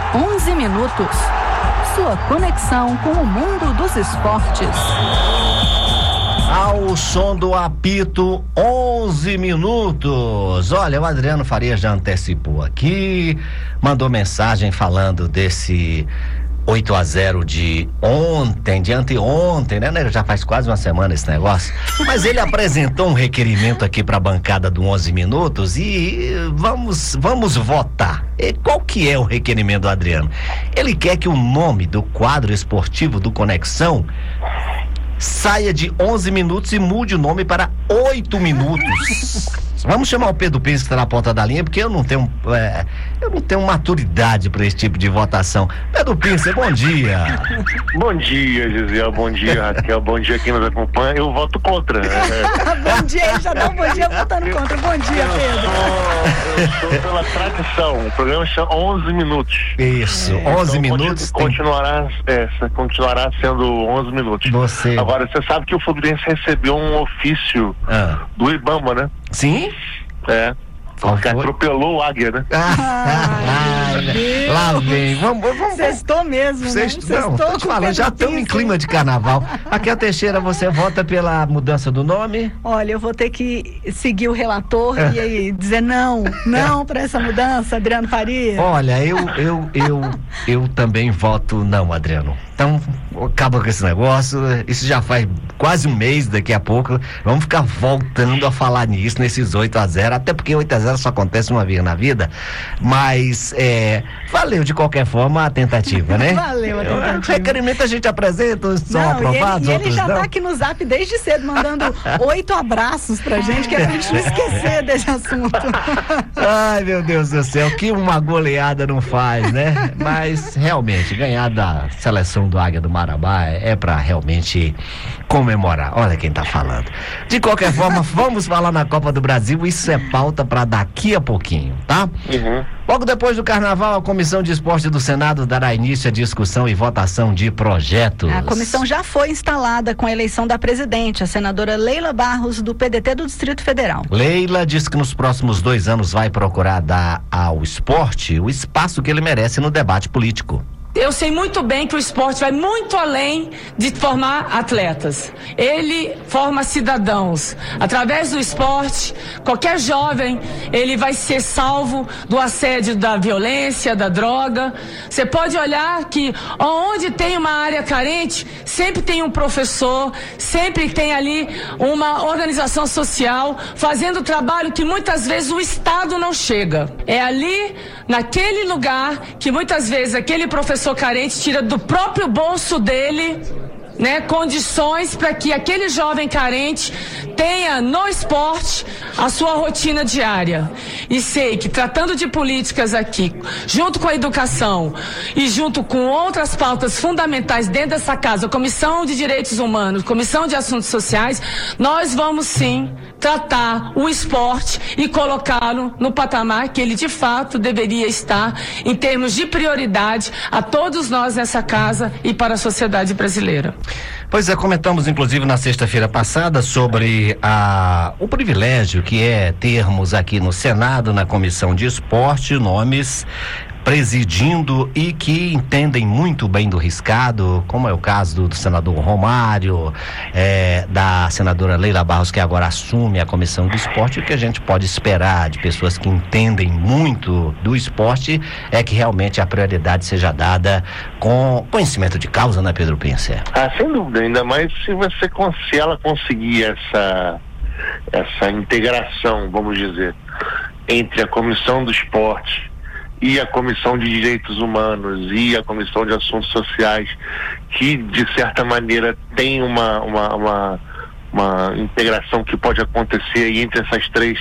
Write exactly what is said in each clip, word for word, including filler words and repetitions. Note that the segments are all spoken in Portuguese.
onze minutos. Sua conexão com o mundo dos esportes. Ao som do apito, onze minutos. Olha, o Adriano Faria já antecipou aqui, mandou mensagem falando desse oito a zero de ontem, de anteontem, né? Já faz quase uma semana esse negócio. Mas ele apresentou um requerimento aqui para a bancada do onze minutos e vamos, vamos votar. E qual que é o requerimento do Adriano? Ele quer que o nome do quadro esportivo do Conexão saia de onze minutos e mude o nome para oito minutos. Vamos chamar o Pedro Pires, que está na ponta da linha, porque eu não tenho é, eu não tenho maturidade para esse tipo de votação. Pedro Pires, bom dia. Bom dia, Gisele, bom dia, Raquel, bom dia quem nos acompanha. Eu voto contra. É. Bom dia, ele já dá um bom dia votando contra. Bom dia, Pedro. Eu sou, eu sou pela tradição, o programa chama onze minutos. Isso, é, onze então, minutos. Continuará, tem... é, continuará sendo onze minutos. Você... Agora, você sabe que o Fluminense recebeu um ofício ah. do Ibama, né? Sim? É. Porque atropelou o Águia, né? Ah, Ai, lá vem. Vamos, vamos. Sextou mesmo, Sexto, né? não, tô te falando, já estamos em clima de carnaval. Raquel Teixeira, você vota pela mudança do nome? Olha, eu vou ter que seguir o relator é. e aí dizer não, não para essa mudança, Adriano Faria. Olha, eu, eu, eu, eu também voto não, Adriano. Então, acaba com esse negócio. Isso já faz quase um mês, daqui a pouco. Vamos ficar voltando a falar nisso, nesses oito a zero, até porque oito a zero só acontece uma vez na vida. Mas, é, valeu de qualquer forma a tentativa, né? Valeu a tentativa. O requerimento a gente apresenta, uns são não, aprovados, e ele, outros e ele já não. tá aqui no zap desde cedo, mandando oito abraços pra gente, que é pra gente não esquecer desse assunto. Ai, meu Deus do céu, que uma goleada não faz, né? Mas, realmente, ganhar da seleção do Águia do Marabá é pra realmente comemorar. Olha quem tá falando. De qualquer forma, vamos falar na Copa do Brasil. Isso é pauta pra daqui a pouquinho, tá? Uhum. Logo depois do Carnaval, a Comissão de Esporte do Senado dará início à discussão e votação de projetos. A comissão já foi instalada com a eleição da presidente, a senadora Leila Barros, do P D T do Distrito Federal. Leila diz que nos próximos dois anos vai procurar dar ao esporte o espaço que ele merece no debate político. Eu sei muito bem que o esporte vai muito além de formar atletas. Ele forma cidadãos. Através do esporte, qualquer jovem, ele vai ser salvo do assédio da violência, da droga. Você pode olhar que onde tem uma área carente, sempre tem um professor, sempre tem ali uma organização social fazendo trabalho que muitas vezes o Estado não chega. É ali, naquele lugar, que muitas vezes aquele professor carente tira do próprio bolso dele, né, condições para que aquele jovem carente tenha no esporte a sua rotina diária. E sei que, tratando de políticas aqui, junto com a educação e junto com outras pautas fundamentais dentro dessa casa, Comissão de Direitos Humanos, Comissão de Assuntos Sociais, nós vamos sim tratar o esporte e colocá-lo no patamar que ele de fato deveria estar em termos de prioridade a todos nós nessa casa e para a sociedade brasileira. Pois é, comentamos inclusive na sexta-feira passada sobre a, o privilégio que é termos aqui no Senado, na Comissão de Esporte, nomes presidindo e que entendem muito bem do riscado, como é o caso do, do senador Romário, é, da senadora Leila Barros, que agora assume a Comissão de Esporte. O que a gente pode esperar de pessoas que entendem muito do esporte é que realmente a prioridade seja dada com conhecimento de causa, né, Pedro Pincer? Ah, sem dúvida, ainda mais se você se ela conseguir essa essa integração, vamos dizer, entre a Comissão do Esporte e a Comissão de Direitos Humanos e a Comissão de Assuntos Sociais, que de certa maneira tem uma, uma, uma, uma integração que pode acontecer aí entre essas três,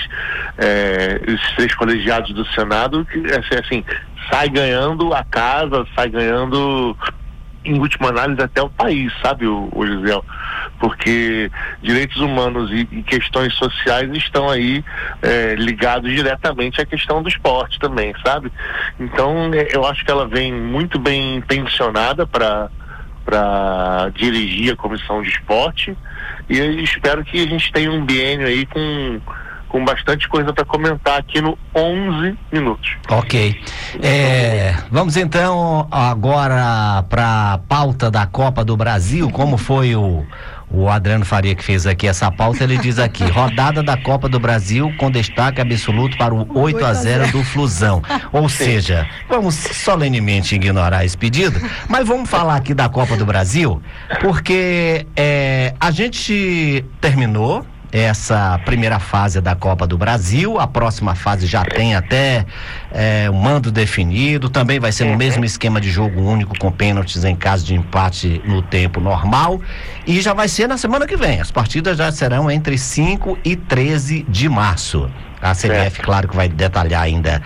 é, esses três colegiados do Senado, que assim, sai ganhando a casa, sai ganhando, em última análise, até o país, sabe, o, o Gisele? Porque direitos humanos e, e questões sociais estão aí é, ligados diretamente à questão do esporte também, sabe? Então, é, eu acho que ela vem muito bem intencionada para para dirigir a Comissão de Esporte, e eu espero que a gente tenha um biênio aí com, com com bastante coisa para comentar aqui no onze minutos. Ok. É, vamos então agora para a pauta da Copa do Brasil. Como foi o, o Adriano Faria que fez aqui essa pauta? Ele diz aqui: rodada da Copa do Brasil com destaque absoluto para o oito a zero do Flusão. Ou seja, vamos solenemente ignorar esse pedido, mas vamos falar aqui da Copa do Brasil, porque é, a gente terminou essa primeira fase da Copa do Brasil. A próxima fase já tem até é, um mando definido, também vai ser no mesmo esquema de jogo único, com pênaltis em caso de empate no tempo normal, e já vai ser na semana que vem. As partidas já serão entre cinco e treze de março. A C B F, claro que vai detalhar ainda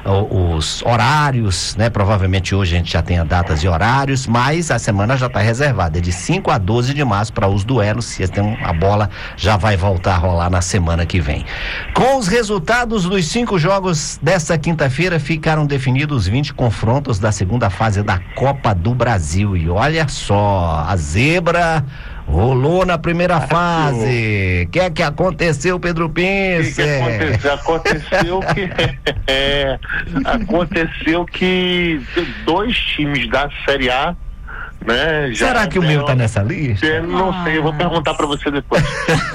os horários, né? Provavelmente hoje a gente já tenha datas e horários, mas a semana já está reservada, é de cinco a doze de março para os duelos. Se tem a bola, já vai voltar a rolar na semana que vem. Com os resultados dos cinco jogos desta quinta-feira, ficaram definidos vinte confrontos da segunda fase da Copa do Brasil. E olha só, a zebra rolou na primeira fase. O que é que aconteceu, Pedro Pince? Que que aconteceu? Aconteceu que é, aconteceu que dois times da Série A, né? Já Será que deram, o meu tá nessa lista? Eu não ah. sei, eu vou perguntar para você depois.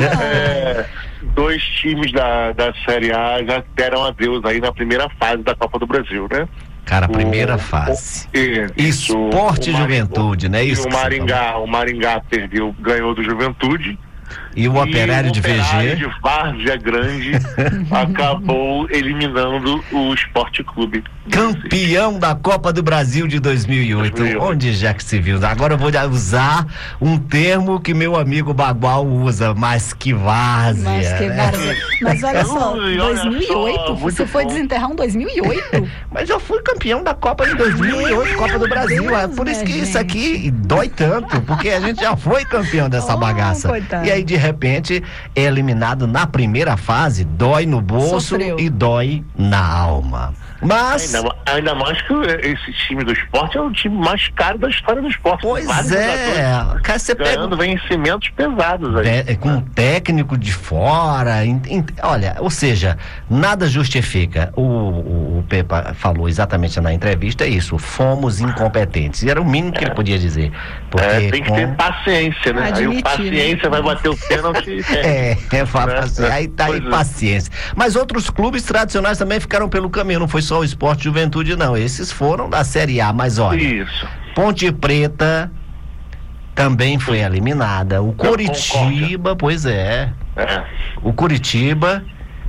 é, dois times da, da Série A já deram adeus aí na primeira fase da Copa do Brasil, né? Cara, a primeira o, fase. O, Esporte e Juventude, né? Isso. O Maringá, o Maringá perdeu, ganhou do Juventude. E o Operário de V G. O Operário de Várzea Grande acabou eliminando o Sport Clube. Campeão da Copa do Brasil de dois mil e oito. dois mil e oito. Onde já que se viu? Agora eu vou usar um termo que meu amigo Bagual usa, mas que várzea. Mas que várzea. Né? Mas olha só, Ui, dois mil e oito? Só, você foi bom. Desenterrar um dois mil e oito? Mas eu fui campeão da Copa de dois mil e oito, Copa do Brasil. Deus, é por isso que gente. Isso aqui dói tanto, porque a gente já foi campeão dessa oh, bagaça. Coitado. E aí, de repente, é eliminado na primeira fase, dói no bolso Sofreu. E dói na alma. Mas ainda, ainda mais que esse time do esporte é o time mais caro da história do esporte. Pois é, cara, você ganhando pega vencimentos pesados aí. Te, com um técnico de fora, in, in, olha, ou seja, nada justifica. O, o, o Pepa falou exatamente na entrevista isso, fomos incompetentes. E era o mínimo que é. ele podia dizer. Porque é, tem que com... ter paciência, né? Admitir, aí o paciência né? vai bater o pênalti. É, é, fala né? assim, aí tá aí paciência. Mas outros clubes tradicionais também ficaram pelo caminho, não foi só o Sport Juventude, não. Esses foram da Série A, mas olha, Isso. Ponte Preta também foi eliminada. O Coritiba, pois é. é. O Coritiba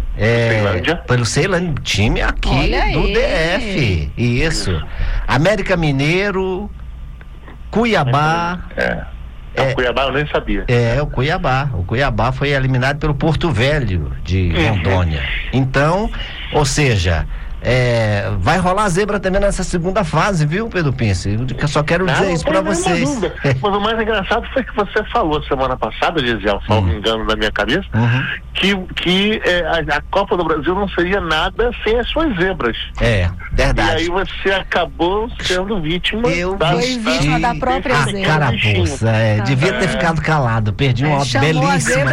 é, pelo Ceilândia, time aqui olha do aí. D F. Isso. América Mineiro, Cuiabá. É. É, o Cuiabá eu nem sabia. É, o Cuiabá. O Cuiabá foi eliminado pelo Porto Velho de Rondônia. Então, ou seja, é, vai rolar zebra também nessa segunda fase, viu, Pedro Pince? Eu só quero dizer não, isso pra vocês. Mas o mais engraçado foi que você falou semana passada, Gisele, se não me engano da minha cabeça, uhum. que, que é, a, a Copa do Brasil não seria nada sem as suas zebras. É, verdade. E aí você acabou sendo vítima. Eu da, fui vítima da própria a zebra. Carapuça, é, ah, devia ter é. ficado calado, perdi uma é, belíssima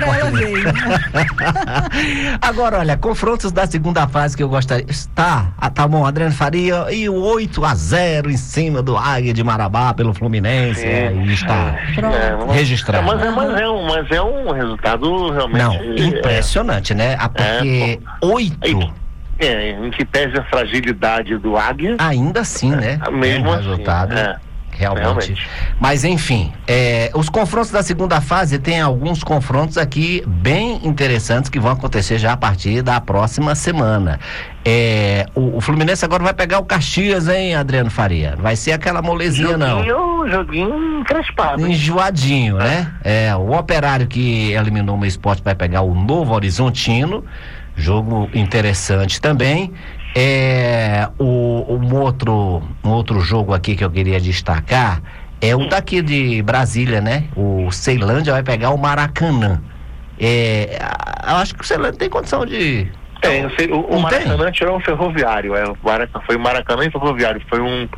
Agora, olha, confrontos da segunda fase que eu gostaria. Tá, ah, tá bom, Adriano Faria e o oito a zero em cima do Águia de Marabá pelo Fluminense. Sim. É, e está é, registrado. Mas é, mas, é um, mas é um resultado realmente. Não, impressionante, é, né? Porque oito. É, é, em que pese a fragilidade do Águia. Ainda assim, né? Mesmo é um assim, resultado. É. Realmente. Realmente. Mas enfim, é, os confrontos da segunda fase tem alguns confrontos aqui bem interessantes que vão acontecer já a partir da próxima semana. É, o, o Fluminense agora vai pegar o Caxias, hein, Adriano Faria? Não vai ser aquela molezinha, joguinho, não. Joguinho encrespado. Enjoadinho, né? É, o Operário que eliminou o Sport vai pegar o Novo Horizontino. Jogo interessante também. É, o, um, outro, um outro jogo aqui que eu queria destacar é o daqui de Brasília, né? O Ceilândia vai pegar o Maracanã. É, eu acho que o Ceilândia tem condição de... Tem, o, o Maracanã tem? Tirou o Ferroviário, é, o Maracanã, foi o Maracanã e o Ferroviário, foi um,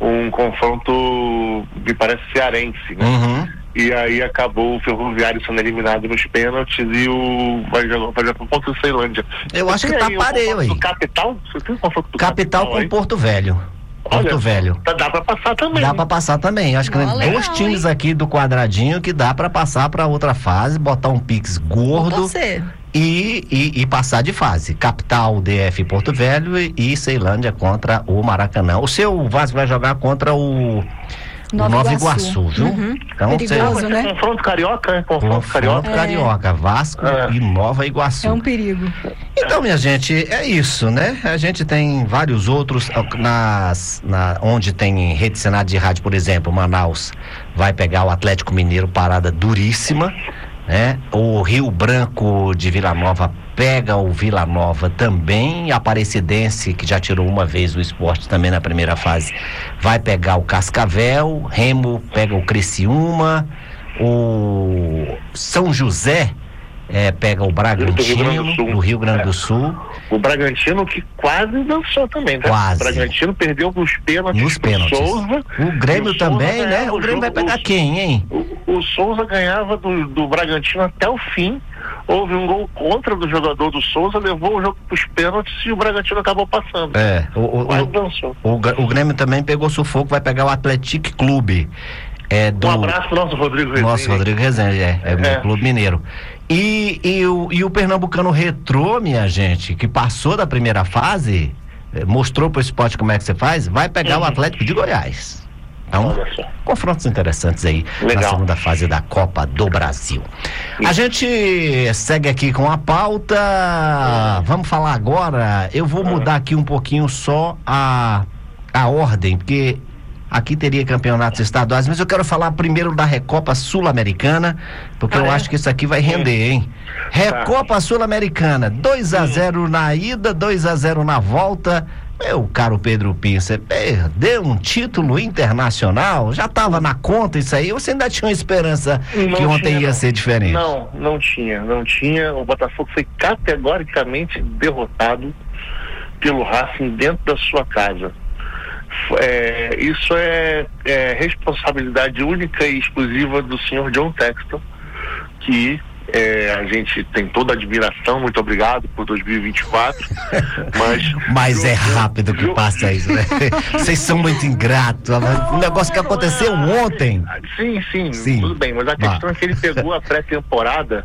um confronto, me parece, cearense, né? Uhum. E aí acabou o Ferroviário sendo eliminado nos pênaltis e o vai jogar, vai jogar contra o Ceilândia. Eu acho que tá pareio aí. Capital? Você tem um confronto do Capital com aí? Porto Velho. Porto Olha, Velho. Dá, dá pra passar também. Dá pra passar também. Acho que Ó, tem legal, dois times hein? aqui do quadradinho que dá pra passar pra outra fase, botar um Pix gordo Você. e, e, e passar de fase. Capital, D F Porto Velho e, e Ceilândia contra o Maracanã. O seu Vasco vai jogar contra o Nova, Nova Iguaçu, Iguaçu, viu? Uhum. Então, Perigoso, você- né? Confronto carioca, né? Confronto, Confronto carioca. Carioca, Vasco É. e Nova Iguaçu. É um perigo. Então, minha gente, é isso, né? A gente tem vários outros nas, na, onde tem rede Senado de rádio, por exemplo, Manaus vai pegar o Atlético Mineiro, parada duríssima, né? O Rio Branco de Vila Nova pega o Vila Nova também, a Aparecidense, que já tirou uma vez o Sport também na primeira fase, vai pegar o Cascavel, Remo pega o Criciúma, o São José é, pega o Bragantino do Rio Grande do Sul. O Bragantino que quase dançou também, né? Quase. O Bragantino perdeu nos pênaltis. Nos pro pênaltis. Souza. O Grêmio E o Souza também, né? ganhava O Grêmio jogo- vai pegar o- quem, hein? O, o Souza ganhava do, do Bragantino até o fim. Houve um gol contra do jogador do Souza, levou o jogo para os pênaltis e o Bragantino acabou passando. É, o, o, Quase o, dançou. o, Gr- o Grêmio também pegou sufoco, vai pegar o Atlético Clube. É do Um abraço pro nosso Rodrigo Rezende. nosso Rodrigo Rezende, é, é, É. meu clube mineiro. E, e, o, e o Pernambucano Retrô, minha gente, que passou da primeira fase, eh, mostrou pro esporte como é que você faz, vai pegar Uhum. o Atlético de Goiás. Então, Olha só. confrontos interessantes aí na Legal. segunda fase da Copa do Brasil. A gente segue aqui com a pauta. Vamos falar agora. Eu vou mudar aqui um pouquinho só a, a ordem, porque aqui teria campeonatos estaduais, mas eu quero falar primeiro da Recopa Sul-Americana, porque Ah, eu é? acho que isso aqui vai render, hein? Recopa Sul-Americana, dois a zero na ida, dois a zero na volta. Meu caro Pedro Pinho, você perdeu um título internacional? Já estava na conta isso aí? Ou você ainda tinha uma esperança Não que ontem tinha, ia não. ser diferente? Não, não tinha, não tinha. O Botafogo foi categoricamente derrotado pelo Racing dentro da sua casa. É, isso é, é responsabilidade única e exclusiva do senhor John Textor, que é, a gente tem toda a admiração, muito obrigado por dois mil e vinte e quatro, mas... Mas é rápido que viu- passa isso, né? Vocês são muito ingratos. Um negócio que aconteceu ontem. Sim, sim, Sim. tudo bem, mas a Vá. questão é que ele pegou a pré-temporada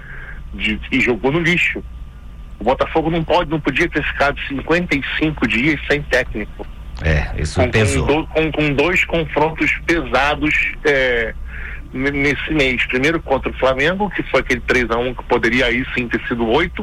de- e jogou no lixo. O Botafogo não pode, não podia ter ficado cinquenta e cinco dias sem técnico. É, isso Com, pesou. com, do- com- com dois confrontos pesados é, n- nesse mês. Primeiro contra o Flamengo, que foi aquele três a um que poderia aí sim ter sido oito.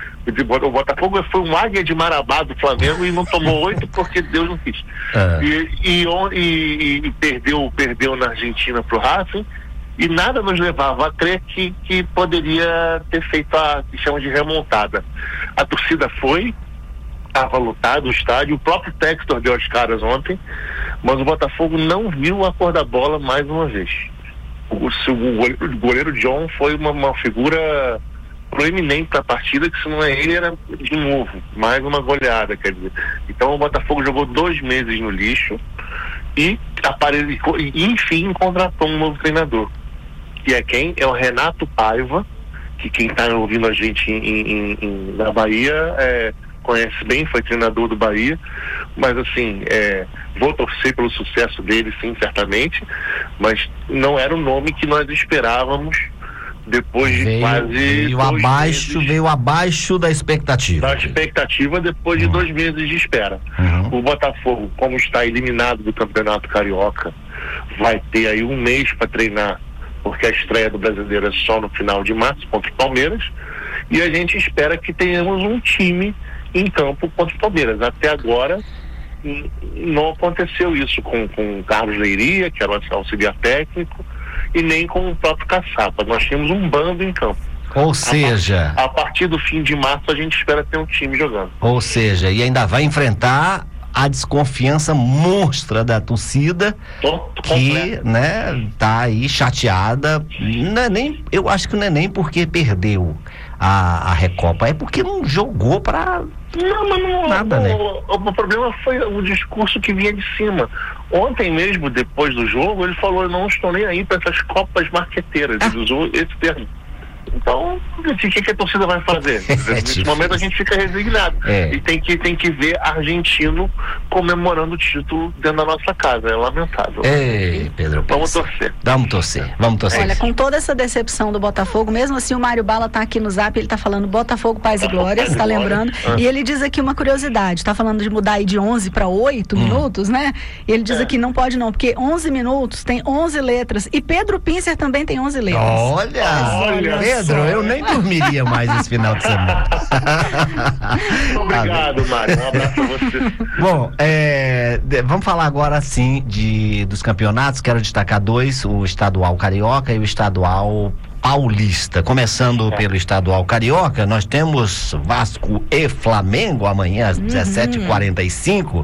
O Botafogo foi um águia de Marabá do Flamengo e não tomou oito porque Deus não quis. Ah. E, e, on- e- e perdeu, perdeu na Argentina pro Racing, e nada nos levava a crer que, que poderia ter feito a que chamam de remontada. A torcida foi, estava lotado o estádio, o próprio Textor deu as caras ontem, mas o Botafogo não viu a cor da bola mais uma vez. O, o, o goleiro, o goleiro John foi uma, uma figura proeminente da partida, que se não é ele, era de novo, mais uma goleada, quer dizer. Então o Botafogo jogou dois meses no lixo e, apare... e enfim contratou um novo treinador, que é quem? É o Renato Paiva, que quem está ouvindo a gente em, em, em, na Bahia é, conhece bem, foi treinador do Bahia, mas assim, é, vou torcer pelo sucesso dele, sim, certamente, mas não era o nome que nós esperávamos depois de Veio, quase veio dois abaixo, meses veio abaixo da expectativa. da expectativa depois de Uhum. dois meses de espera. Uhum. O Botafogo, como está eliminado do Campeonato Carioca, vai ter aí um mês para treinar, porque a estreia do Brasileiro é só no final de março contra o Palmeiras, e a gente espera que tenhamos um time em campo contra o Palmeiras. Até agora n- não aconteceu isso com, com o Carlos Leiria, que era o auxiliar técnico, e nem com o próprio Caçapa. Nós temos um bando em campo. Ou seja, A partir do fim de março a gente espera ter um time jogando. ou seja, e ainda vai enfrentar a desconfiança monstra da torcida, que, né, tá aí chateada. Não é nem, eu acho que não é nem porque perdeu a, a Recopa, é porque não jogou pra não, mas não, nada, o, né? O, o problema foi o discurso que vinha de cima. Ontem mesmo, depois do jogo, ele falou: eu não estou nem aí para essas copas marqueteiras. Ele usou esse termo. Então, o que, que a torcida vai fazer? É Nesse difícil. momento a gente fica resignado. É. E tem que, tem que ver argentino comemorando o título dentro da nossa casa. É lamentável. Ei, Pedro Vamos Pence. torcer. Vamos torcer, vamos torcer. Olha, com toda essa decepção do Botafogo, mesmo assim o Mário Bala tá aqui no Zap, ele tá falando Botafogo, Paz e Glória, Paz e tá Glória. lembrando, Ah. e ele diz aqui uma curiosidade, tá falando de mudar aí de onze para oito minutos, né? E ele diz É. aqui, não pode não, porque onze minutos tem onze letras, e Pedro Pincer também tem onze letras. Olha, Olha Pedro, só. eu nem dormiria mais esse final de semana. Obrigado, Mário. Um abraço a você. Bom, é, de- vamos falar agora sim de, dos campeonatos. Quero destacar dois: o estadual carioca e o estadual paulista. Começando pelo estadual carioca, nós temos Vasco e Flamengo amanhã às dezessete e quarenta e cinco.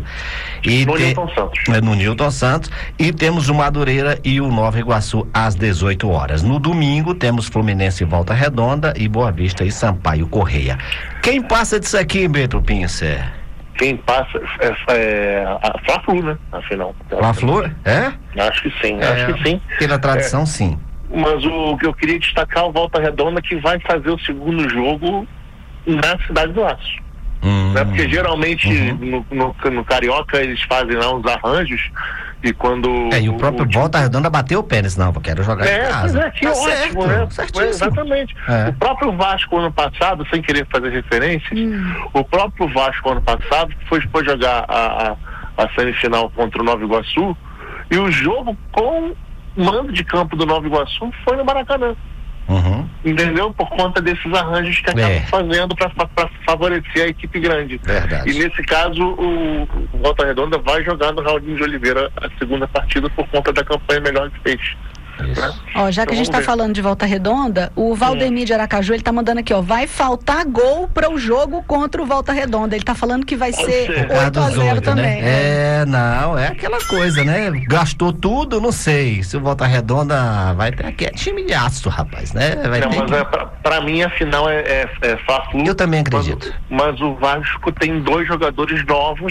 E No te- Newton Santos. é, no Newton Santos, e temos o Madureira e o Nova Iguaçu às dezoito horas. No domingo temos Fluminense e Volta Redonda e Boa Vista e Sampaio Correia. Quem passa disso aqui, Pedro Pincer? Quem passa é, é a Fla-Flu, né? Afinal. Fla-Flu? É? Acho que sim, É, acho que sim. Pela tradição, sim. Mas o que eu queria destacar é o Volta Redonda, que vai fazer o segundo jogo na Cidade do Aço. Hum. Né? Porque geralmente Uhum. no, no, no Carioca eles fazem lá uns arranjos e quando... É, e o próprio Volta Redonda bateu o pé nesse, não, eu quero jogar É, em casa. pois é, que Tá ótimo, certo, né? certíssimo. Exatamente. É. O próprio Vasco ano passado, sem querer fazer referências, o próprio Vasco ano passado foi, foi jogar a, a, a semifinal contra o Nova Iguaçu, e o jogo com mando de campo do Nova Iguaçu foi no Maracanã. Uhum. Entendeu? Por conta desses arranjos que acabam É. fazendo para favorecer a equipe grande. Verdade. E nesse caso, o, o Volta Redonda vai jogar no Raulinho de Oliveira a segunda partida por conta da campanha melhor que fez. Isso. Ó, já que a Então gente vamos tá ver. falando de Volta Redonda, o Valdemir de Aracaju, ele tá mandando aqui, ó, vai faltar gol para o jogo contra o Volta Redonda. Ele tá falando que vai Pode ser ser. Ah, oito a dos zero oito, também. né? É, não, é aquela coisa, né? Gastou tudo, não sei. Se o Volta Redonda vai ter aqui, é time de aço, rapaz, né? Vai Não, ter mas que- é, pra, pra mim a final é, é, é Fla-Flu. Eu também acredito. Mas, mas o Vasco tem dois jogadores novos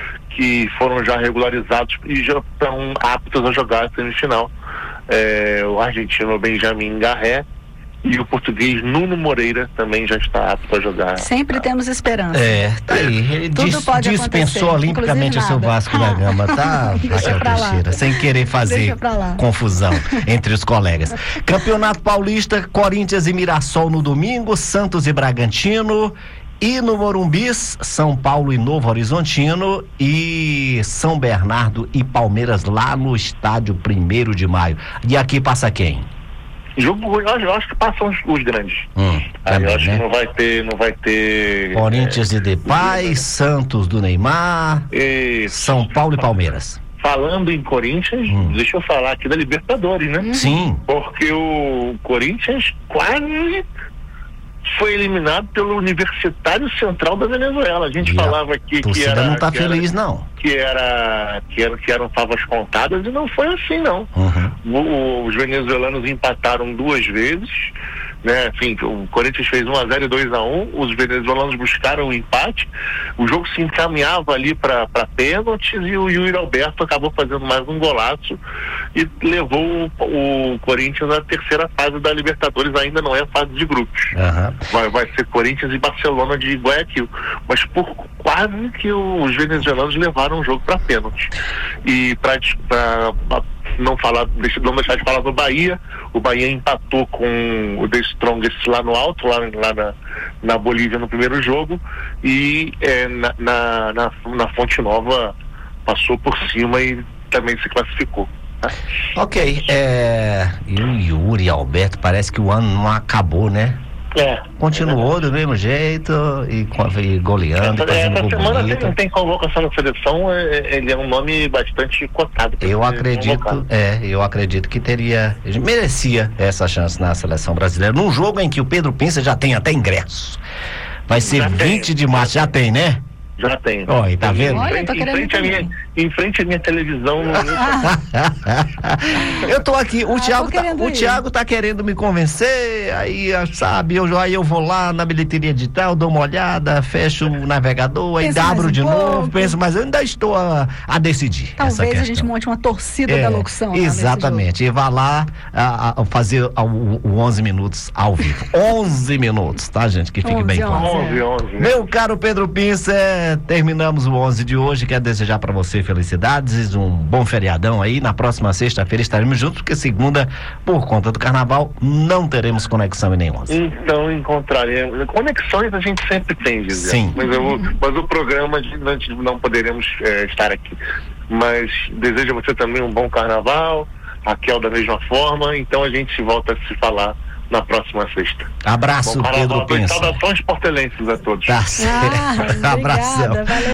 que foram já regularizados e já estão aptos a jogar a semifinal. É, o argentino Benjamin Garré e o português Nuno Moreira também já está apto a jogar. Sempre temos esperança. É, tá aí. Ele Tudo dis- pode dispensou acontecer, olimpicamente o inclusive seu nada. Vasco da Gama, tá? Deixa Raquel pra lá. Teixeira, sem querer fazer Deixa pra lá. confusão entre os colegas. Campeonato Paulista, Corinthians e Mirassol no domingo, Santos e Bragantino. E no Morumbi, São Paulo e Novo Horizontino, e São Bernardo e Palmeiras lá no estádio primeiro de maio. E aqui passa quem? Jogo, eu, acho- eu acho que passam os, os grandes. Hum, Aí também, eu acho né? que não vai ter, não vai ter. Corinthians e Depay, Santos do Neymar, é, São Paulo e Palmeiras. falando em Corinthians, Hum. deixa eu falar aqui da Libertadores, né? Sim. Porque o Corinthians quase foi eliminado pelo Universitário Central da Venezuela. A gente E a falava aqui que torcida era, não tá que feliz, era, não. que era que era que eram favas contadas, e não foi assim, não. Uhum. O- os venezuelanos empataram duas vezes, né? Enfim, o Corinthians fez um a zero e dois a um, os venezuelanos buscaram o empate, o jogo se encaminhava ali para pênaltis, e o Yuri Alberto acabou fazendo mais um golaço e levou o, o Corinthians à terceira fase da Libertadores. Ainda não é a fase de grupos. Aham. Vai, vai ser Corinthians e Barcelona de Guayaquil, mas por quase que os venezuelanos levaram o jogo para pênalti. E para não falar, deixa, não deixar de falar do Bahia, o Bahia empatou com o The Strongest lá no alto, lá, lá na, na Bolívia no primeiro jogo, e é, na, na, na, na Fonte Nova passou por cima e também se classificou. Tá? Ok, é... e o Yuri Alberto, parece que o ano não acabou, né? É. Continuou do mesmo jeito e, com- e goleando, Essa, fazendo essa gol semana bonito. tem, tem convocação na seleção, é, é, ele é um nome bastante cotado. pra Eu ser acredito, convocado. é, eu acredito que teria, ele merecia essa chance na seleção brasileira, num jogo em que o Pedro Pincer já tem até ingresso. Vai ser Já tem. vinte de março, já tem, né? Já tenho. Oi, tá vendo? Olha, Em tô frente, em, querendo frente à minha, em frente à minha televisão. No... Eu tô aqui, o, Ah, Thiago tô tá, querendo o ir. Thiago tá querendo me convencer, aí, sabe, eu, aí eu vou lá na bilheteria digital, dou uma olhada, fecho o navegador, aí Pensa mais abro um de pouco. novo, penso, mas eu ainda estou a, a decidir essa Talvez questão. a gente monte uma torcida É, da locução. lá nesse exatamente, e vá lá a, a fazer a, o, o onze minutos ao vivo. onze minutos, tá, gente? Que fique onze, bem onze. claro. onze, onze. Né? Meu caro Pedro Pincer, terminamos o onze de hoje. Quero desejar para você felicidades, um bom feriadão aí. Na próxima sexta-feira estaremos juntos, porque segunda, por conta do carnaval, não teremos conexão em nenhum onze. Então encontraremos. Conexões a gente sempre tem, Gisele. Sim. Mas, eu, mas o programa a gente não, não poderemos é, estar aqui. Mas desejo a você também um bom carnaval, Raquel da mesma forma. Então a gente volta a se falar na próxima sexta. Abraço, Bom Pedro carnaval, Pincer. saudações portelenses a todos. Tá certo. Ah, Abração. obrigada, valeu.